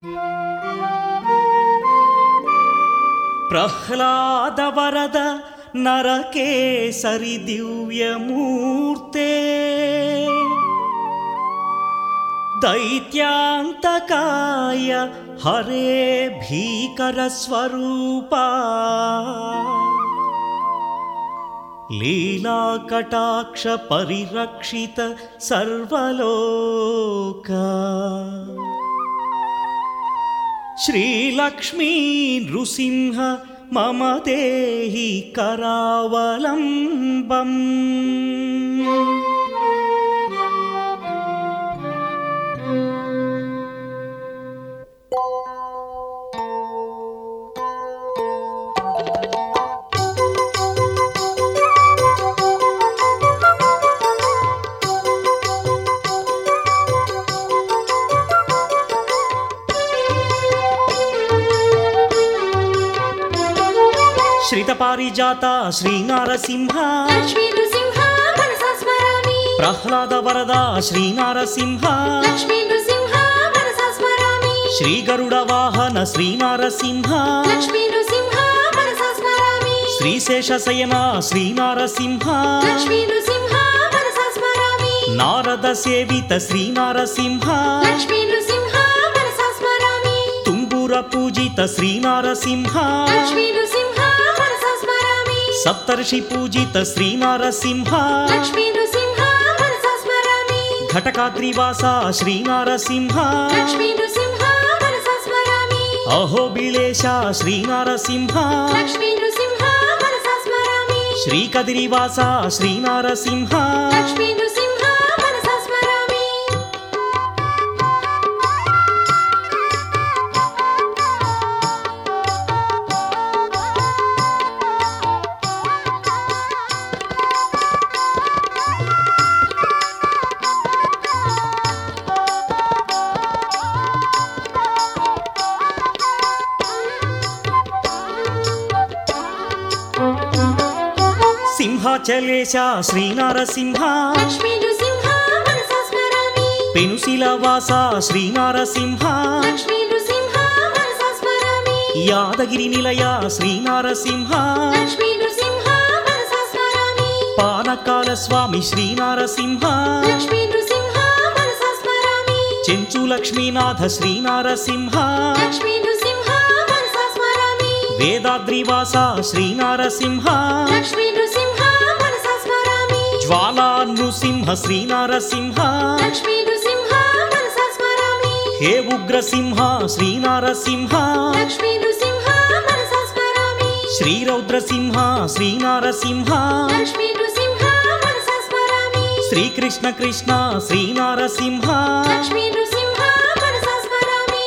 ప్రహ్లాద వరద నరకేసరి దివ్యమూర్తే దైత్యాంతకాయ హరే భీకర స్వరూపా లీలా కటాక్ష పరిరక్షిత సర్వలోక శ్రీలక్ష్మీ నృసింహ మమ దేహి కరావలంబం. శ్రితపారిజాత శ్రీనారసింహ లక్ష్మీ నృసింహ మనసా స్మరామి. ప్రహ్లాద వరద శ్రీనారసింహ లక్ష్మీ నృసింహ మనసా స్మరామి. శ్రీగరుడ వాహన శ్రీనారసింహ లక్ష్మీ నృసింహ మనసా స్మరామి. శ్రీశేషశయన శ్రీనారసింహ లక్ష్మీ నృసింహ మనసా స్మరామి. నారద సేవిత శ్రీనారసింహ లక్ష్మీ నృసింహ మనసా స్మరామి. తుంబుర పూజిత శ్రీనారసింహ లక్ష్మీ నృసింహ మనసా స్మరామి. సప్తర్షి పూజిత శ్రీనారసింహ లక్ష్మీ నృసింహ మనసా స్మరామి. ఘటకాద్రివాస శ్రీనారసింహ లక్ష్మీ నృసింహ మనసా స్మరామి. అహోబిళేశ శ్రీనారసింహ లక్ష్మీ నృసింహ మనసా స్మరామి. శ్రీకదిరివాస శ్రీనారసింహ లక్ష్మీ నృసింహ మనసా స్మరామి. సింహాచలేశ శ్రీనారసింహ లక్ష్మీ నృసింహ మనసా స్మరామి. పెనుశిలవాస శ్రీనారసింహ లక్ష్మీ నృసింహ మనసా స్మరామి. యాదగిరి నిలయ శ్రీనారసింహ లక్ష్మీ నృసింహ మనసా స్మరామి. పానకాల స్వామి శ్రీనారసింహ లక్ష్మీ నృసింహ మనసా స్మరామి. చెంచు లక్ష్మీనాథ శ్రీనారసింహ లక్ష్మీ నృసింహ మనసా స్మరామి. వేదాద్రివాస శ్రీనారసింహ లక్ష్మీ నృసింహ మనసా స్మరామి. జ్వాలా నృసింహ శ్రీనారసింహ లక్ష్మీ నృసింహ మనసా స్మరామి. హే ఉగ్రసింహ శ్రీనారసింహ లక్ష్మీ నృసింహ మనసా స్మరామి. శ్రీరౌద్రసింహ శ్రీనారసింహ లక్ష్మీ నృసింహ మనసా స్మరామి. శ్రీకృష్ణ కృష్ణ శ్రీనారసింహ లక్ష్మీ నృసింహ మనసా స్మరామి.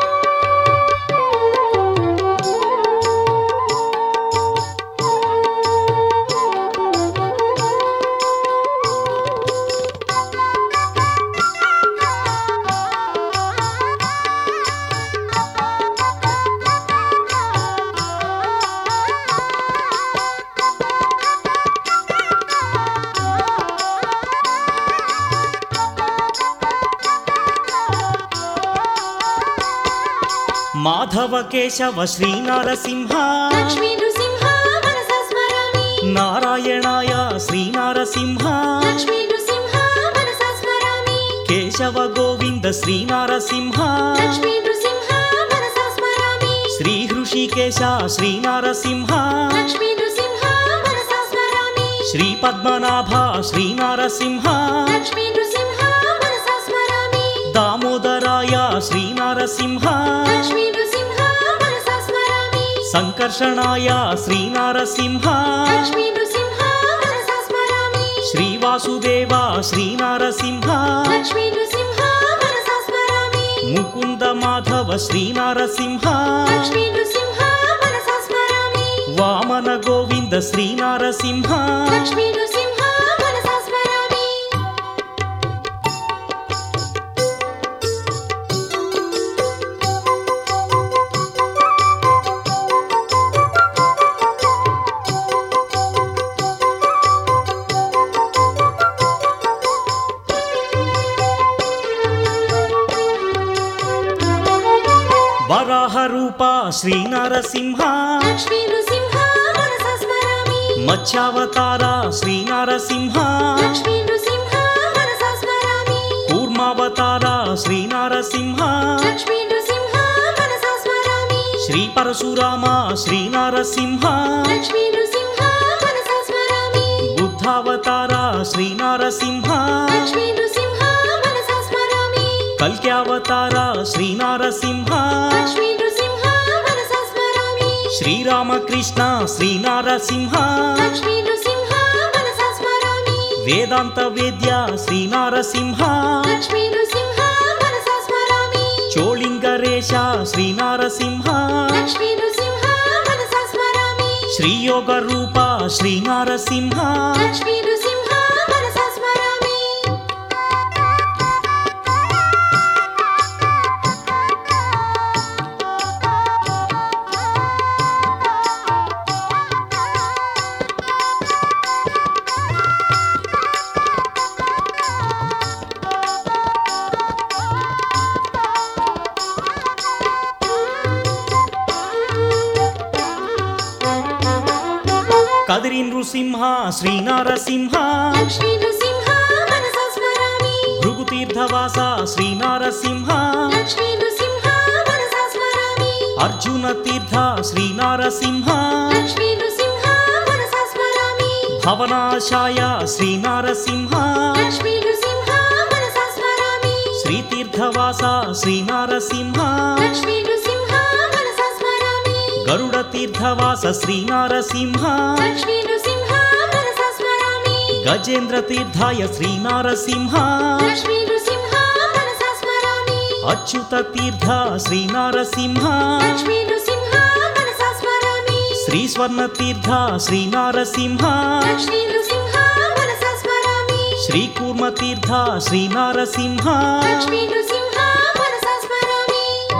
మాధవ కేశవ శ్రీనారసింహ లక్ష్మీ నృసింహ మనసా స్మరామి. నారాయణాయ శ్రీనారసింహ లక్ష్మీ నృసింహ మనసా స్మరామి. కేశవ గోవింద శ్రీనారసింహ లక్ష్మీ నృసింహ మనసా స్మరామి. శ్రీ హృషికేశ శ్రీనారసింహ లక్ష్మీ నృసింహ మనసా స్మరామి. శ్రీ పద్మనాభ శ్రీనారసింహ లక్ష్మీ నృసింహ మనసా స్మరామి. దామోదరాయ శ్రీనారసింహ లక్ష్మీ నృసింహ మనసా స్మరామి. సంకర్షణాయ శ్రీనారసింహ లక్ష్మీ నృసింహ మనసా స్మరామి. శ్రీవాసుదేవ శ్రీనారసింహ లక్ష్మీ నృసింహ మనసా స్మరామి. ముకుంద మాధవ శ్రీనారసింహ లక్ష్మీ నృసింహ మనసా స్మరామి. వామన గోవింద శ్రీనారసింహ లక్ష్మీ నృసింహ మనసా స్మరామి. వరాహ రూప శ్రీ నరసింహ లక్ష్మీ నృసింహ మనసా స్మరామి మత్స్యావతార శ్రీ నరసింహ లక్ష్మీ నృసింహ మనసా స్మరామి కూర్మావతార శ్రీ నరసింహ లక్ష్మీ నృసింహ మనసా స్మరామి శ్రీ పరశురామ శ్రీ నరసింహ లక్ష్మీ నృసింహ మనసా స్మరామి బుద్ధావతార శ్రీ నరసింహ లక్ష్మీ నృసింహ మనసా స్మరామి కల్క్యావతార శ్రీ నరసింహ లక్ష్మీ నృసింహ మనసా స్మరామి శ్రీరామకృష్ణ శ్రీ నరసింహ లక్ష్మీ నృసింహ మనసా స్మరామి వేదాంత వేద్య శ్రీ నరసింహ లక్ష్మీ నృసింహ మనసా స్మరామి చోళింగరేశ శ్రీ నరసింహ లక్ష్మీ నృసింహ మనసా స్మరామి శ్రీయోగ రూప శ్రీ నరసింహ లక్ష్మీ నృసింహ మనసా స్మరామి కదిరి నృసింహ శ్రీ నరసింహ లక్ష్మీ నృసింహ మనసా స్మరామి భృగుతీర్థవాస శ్రీ నరసింహ లక్ష్మీ నృసింహ మనసా స్మరామి అర్జున తీర్థ శ్రీ నరసింహ లక్ష్మీ నృసింహ మనసా స్మరామి భవనాశాయ శ్రీ నరసింహ లక్ష్మీ నృసింహ మనసా స్మరామి శ్రీతీర్థవాస శ్రీ నరసింహ లక్ష్మీ నృసింహ మనసా స్మరామి గరుడ తీర్థవాస శ్రీ నరసింహ లక్ష్మీ నృసింహ మనసా స్మరామి గజేంద్ర తీర్థాయ శ్రీ నరసింహ లక్ష్మీ నృసింహ మనసా స్మరామి అచ్యుత తీర్థ శ్రీ నరసింహ లక్ష్మీ నృసింహ మనసా స్మరామి శ్రీ స్వర్ణ తీర్థ శ్రీ నరసింహ లక్ష్మీ నృసింహ మనసా స్మరామి శ్రీ కూర్మ తీర్థ శ్రీ నరసింహ లక్ష్మీ నృసింహ మనసా స్మరామి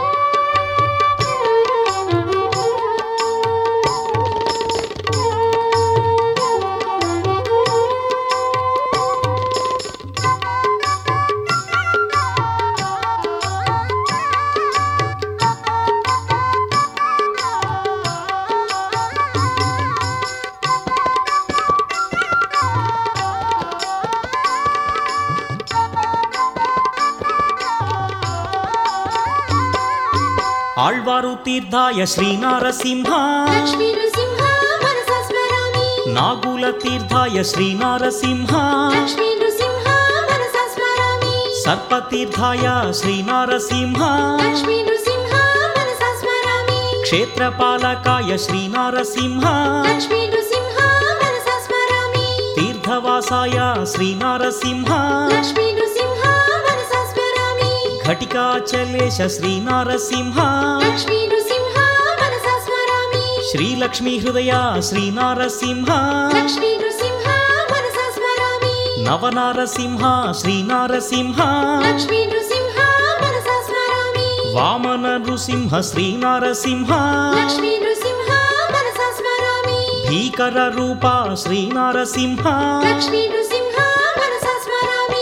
ఆళ్వారు తీర్థాయ శ్రీ నరసింహ లక్ష్మీ నృసింహ మనసా స్మరామి నాగుల తీర్థాయ శ్రీ నరసింహ లక్ష్మీ నృసింహ మనసా స్మరామి సర్పతీర్థాయ శ్రీ నరసింహ లక్ష్మీ నృసింహ మనసా స్మరామి క్షేత్రపాలకాయ శ్రీ నరసింహ లక్ష్మీ నృసింహ మనసా స్మరామి తీర్థవాసాయ శ్రీ నరసింహ లక్ష్మీ నృసింహ మనసా స్మరామి ఘటికాచలేశ శ్రీ నరసింహ లక్ష్మీ నృసింహ మనసా స్మరామి శ్రీలక్ష్మీ హృదయ శ్రీ నరసింహ లక్ష్మీ నృసింహ మనసా స్మరామి నవనారసింహ శ్రీ నరసింహ లక్ష్మీ నృసింహ మనసా స్మరామి వామన నృసింహ శ్రీ నరసింహ లక్ష్మీ నృసింహ మనసా స్మరామి భీకర రూప శ్రీ నరసింహ లక్ష్మీ నృసింహ మనసా స్మరామి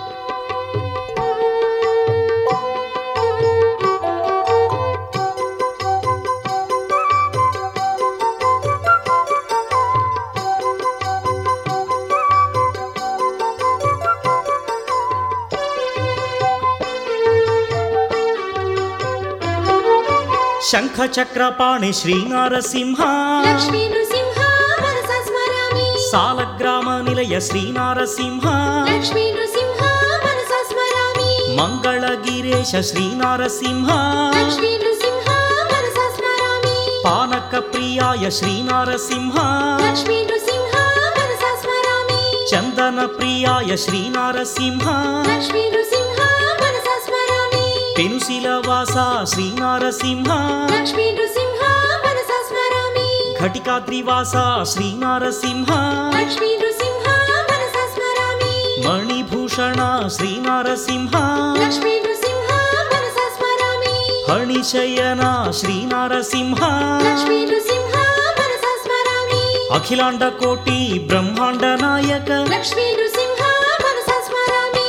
శంఖ చక్రపాణి శ్రీ నరసింహ లక్ష్మీ నృసింహ మనసా స్మరామి సాలగ్రామ నిలయ శ్రీ నరసింహ లక్ష్మీ నృసింహ మనసా స్మరామి మంగళగిరేశ శ్రీ నరసింహ లక్ష్మీ నృసింహ మనసా స్మరామి పానక ప్రియాయ శ్రీ నరసింహ లక్ష్మీ నృసింహ మనసా స్మరామి చందన ప్రియాయ శ్రీ నరసింహ లక్ష్మీ నృసింహ మనసా స్మరామి పెనుశిలవాస శ్రీ నరసింహ లక్ష్మీ నృసింహ మనసా స్మరామి ఘటికాద్రివాస శ్రీ నరసింహ లక్ష్మీ నృసింహ మనసా స్మరామి మణిభూషణ శ్రీ నరసింహ లక్ష్మీ నృసింహ మనసా స్మరామి హణిశయన శ్రీ నరసింహ లక్ష్మీ నృసింహ మనసా స్మరామి అఖిలాండ కోటి బ్రహ్మాండ నాయక లక్ష్మీ నృసింహ మనసా స్మరామి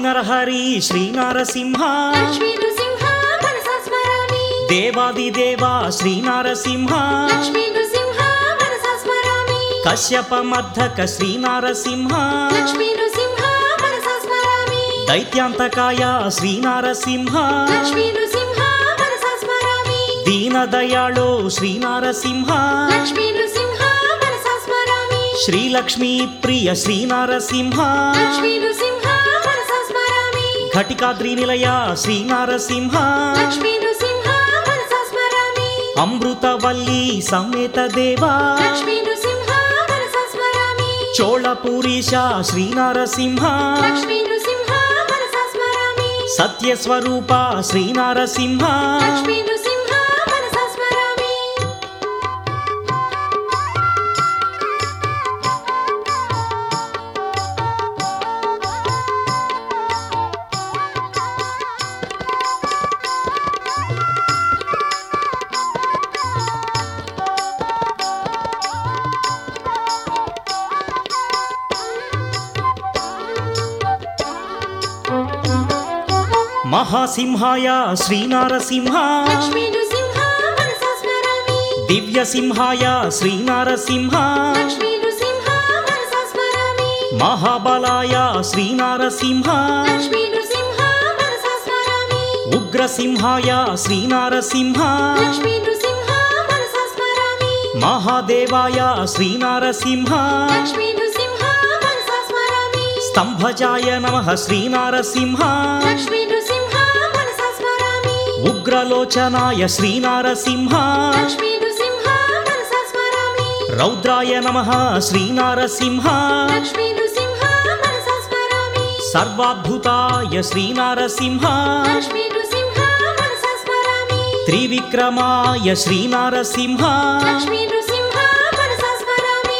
ఆదినరహరి శ్రీనారసింహ లక్ష్మీ నృసింహ మనసా స్మరామి దేవాదిదేవా శ్రీనారసింహ లక్ష్మీ నృసింహ మనసా స్మరామి కశ్యపమర్ధక శ్రీనారసింహ లక్ష్మీ నృసింహ మనసా స్మరామి దైత్యాంతకాయ శ్రీనారసింహ లక్ష్మీ నృసింహ మనసా స్మరామి దీనదయాళో శ్రీనారసింహ లక్ష్మీ నృసింహ మనసా స్మరామి శ్రీలక్ష్మీ ప్రియ శ్రీనారసింహ లక్ష్మీ నృసింహ మనసా స్మరామి ఘటికాద్రి నిలయ శ్రీనారసింహ లక్ష్మీ నృసింహ మనసా స్మరామి అమృతవల్లి సమేత దేవా లక్ష్మీ నృసింహ మనసా స్మరామి చోళపూరీశ శ్రీనారసింహ లక్ష్మీ నృసింహ మనసా స్మరామి సత్యస్వరూప శ్రీనారసింహ లక్ష్మీ నృసింహ మనసా స్మరామి మహాసింహాయ శ్రీనారసింహ లక్ష్మీ నృసింహ మనసా స్మరామి దివ్యసింహాయ శ్రీనారసింహ లక్ష్మీ నృసింహ మనసా స్మరామి మహాబలాయ శ్రీనారసింహ లక్ష్మీ నృసింహ మనసా స్మరామి ఉగ్రసింహాయ శ్రీనారసింహ లక్ష్మీ నృసింహ మనసా స్మరామి మహాదేవాయ శ్రీనారసింహ లక్ష్మీ నృసింహ మనసా స్మరామి స్తంభజాయ నమః శ్రీనారసింహ లక్ష్మీ నృసింహ మనసా స్మరామి ఉగ్రలోచనాయ శ్రీనారసింహ లక్ష్మీ నృసింహ మనసా స్మరామి రౌద్రాయ నమః శ్రీనారసింహ లక్ష్మీ నృసింహ మనసా స్మరామి సర్వాద్భుతాయ శ్రీనారసింహ లక్ష్మీ నృసింహ మనసా స్మరామి త్రివిక్రమాయ శ్రీనారసింహ లక్ష్మీ నృసింహ మనసా స్మరామి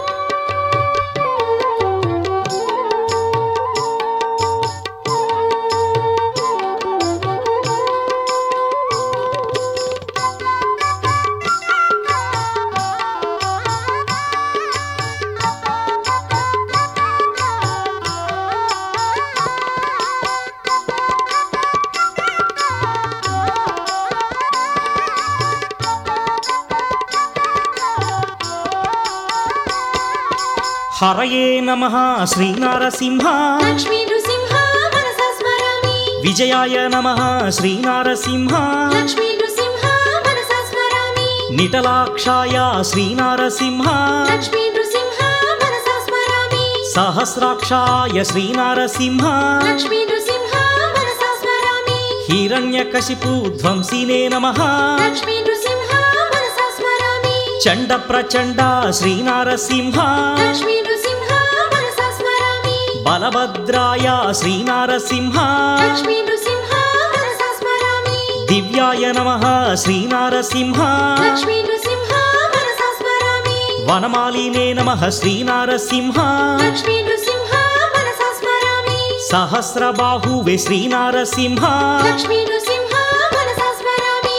హరయే నమః శ్రీనారసింహ లక్ష్మీ నృసింహ మనసా స్మరామి విజయాయ నమః శ్రీనారసింహ లక్ష్మీ నృసింహ మనసా స్మరామి నిటలాక్షాయ శ్రీనారసింహ లక్ష్మీ నృసింహ మనసా స్మరామి సహస్రాక్షాయ శ్రీనారసింహ లక్ష్మీ నృసింహ మనసా స్మరామి హిరణ్యకశిపు ధ్వంసినే నమః లక్ష్మీ నృసింహ మనసా స్మరామి చండ ప్రచండ శ్రీనారసింహ లక్ష్మీ నృసింహ మనసా స్మరామి బలభద్రాయ శ్రీనారసింహ లక్ష్మీ నృసింహ మనసా స్మరామి దివ్యాయ నమః శ్రీనారసింహ లక్ష్మీ నృసింహ మనసా స్మరామి వనమాలినే నమః శ్రీనారసింహ లక్ష్మీ నృసింహ మనసా స్మరామి సహస్రబాహువే శ్రీనారసింహ లక్ష్మీ నృసింహ మనసా స్మరామి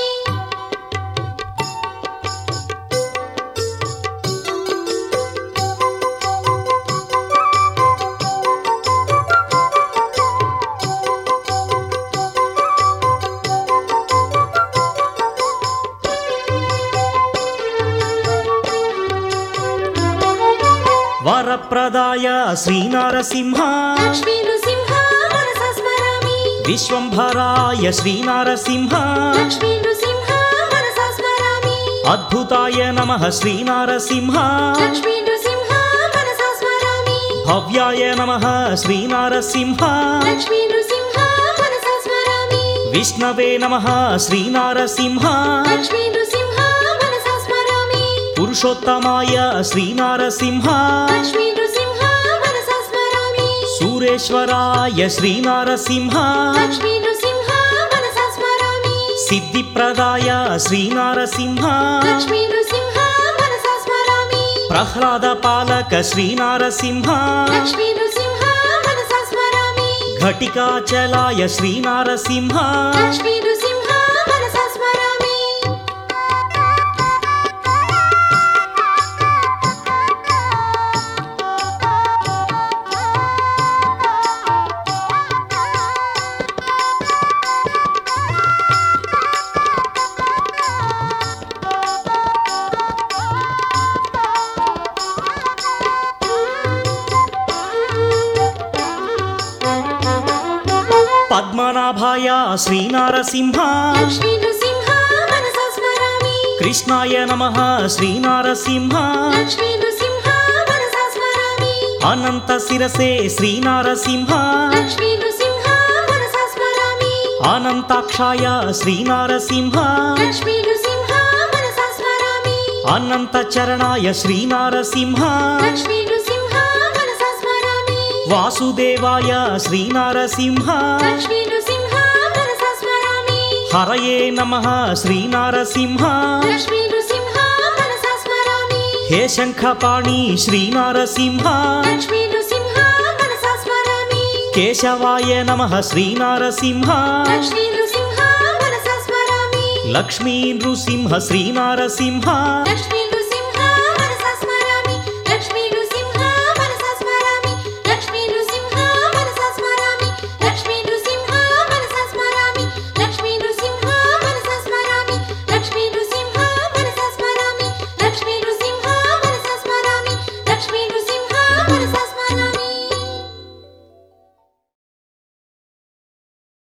వరప్రదాయ శ్రీనారసింహ లక్ష్మీ నృసింహ మనసా స్మరామి విశ్వంభరాయ శ్రీనారసింహ లక్ష్మీ నృసింహ మనసా స్మరామి అద్భుతాయ నమః శ్రీనారసింహ లక్ష్మీ నృసింహ మనసా స్మరామి భవ్యాయ నమః శ్రీనారసింహ లక్ష్మీ నృసింహ మనసా స్మరామి విష్ణవే నమః శ్రీనారసింహ లక్ష్మీ నృసింహ మనసా స్మరామి పురుషోత్తమాయ శ్రీనారసింహ లక్ష్మీ నృసింహ మనసా స్మరామి సూరేశ్వరాయ శ్రీనారసింహ లక్ష్మీ నృసింహ మనసా స్మరామి సిద్ధిప్రదాయ శ్రీనారసింహ లక్ష్మీ నృసింహ మనసా స్మరామి ప్రహ్లాద పాలక శ్రీనారసింహ లక్ష్మీ నృసింహ మనసా స్మరామి ఘటికాచలాయ శ్రీనారసింహ లక్ష్మీ నృసింహ మనసా స్మరామి వరప్రదాయ శ్రీనారసింహ లక్ష్మీ నృసింహ మనసా స్మరామి కృష్ణాయ నమః శ్రీనారసింహ లక్ష్మీ నృసింహ మనసా స్మరామి అనంత శిరసే శ్రీనారసింహ లక్ష్మీ నృసింహ మనసా స్మరామి అనంతాక్షాయ శ్రీనారసింహ లక్ష్మీ నృసింహ మనసా స్మరామి అనంత చరణాయ శ్రీనారసింహ లక్ష్మీ నృసింహ మనసా స్మరామి వాసుదేవాయ శ్రీనారసింహ లక్ష్మీ నృసింహ మనసా స్మరామి హరయే నమః శ్రీనారసింహ లక్ష్మీ నృసింహ మనసా స్మరామి హే శంఖపాణి శ్రీనారసింహ లక్ష్మీ నృసింహ మనసా స్మరామి కేశవాయ నమః శ్రీనారసింహ లక్ష్మీ నృసింహ మనసా స్మరామి లక్ష్మీ నృసింహ శ్రీనారసింహ లక్ష్మీ